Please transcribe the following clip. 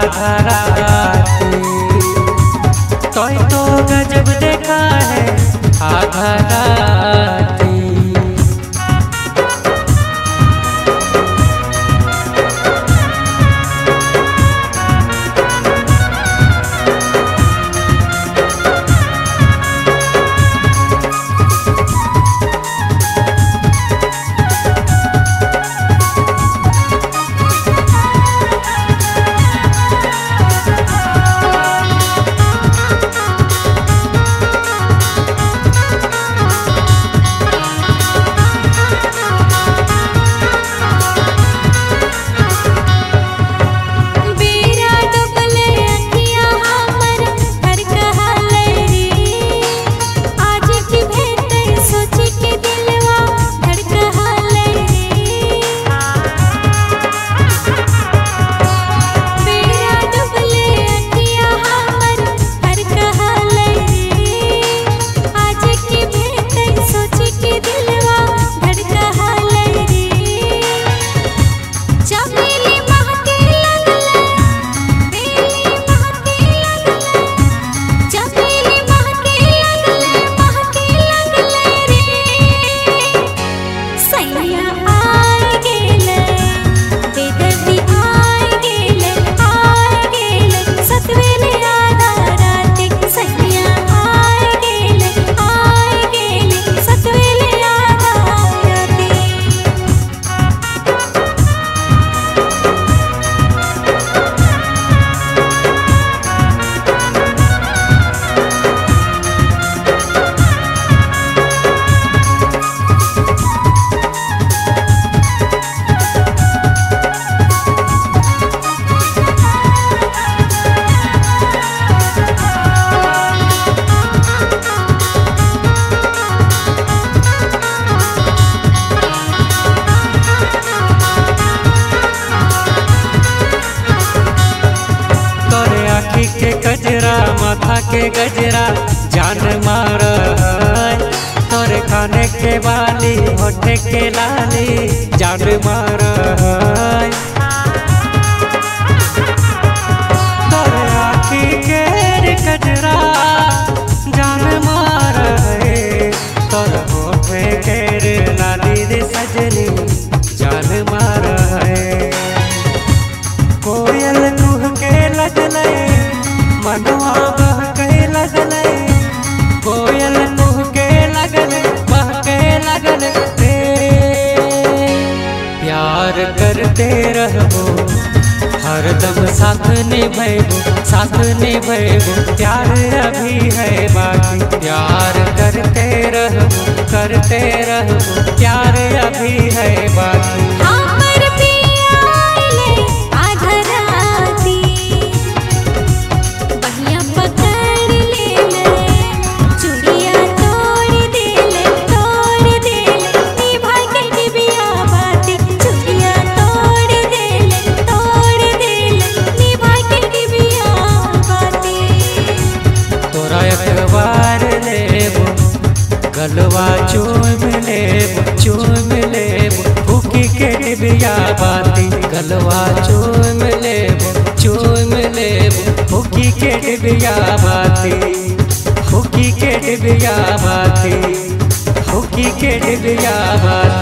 आधा राती। तो गजब देखा है आधा राती। के गजरा माथा के गजरा जान मार। तोरे खाने के बाली होठे के लाली जान मार। तोरे आँखी के गजरा जान मार। तोरे होठे के लाली रे सजनी जान मार। कोयल कुह के लगले मनवा बह के लगले। कोयल कुह के लगले बह के लगले। प्यार करते रहो हरदम साथ निभैबो साथ निभैबो। प्यार अभी है बाकी प्यार करते रहो प्यार अभी है बाकी। गलवा चूम लेबो फूकी के डिबिया बाती। गलवा चूम लेबो फूकी के डिबिया बाती। फूकी के डिबिया बाती फूकी के डिबिया बाती।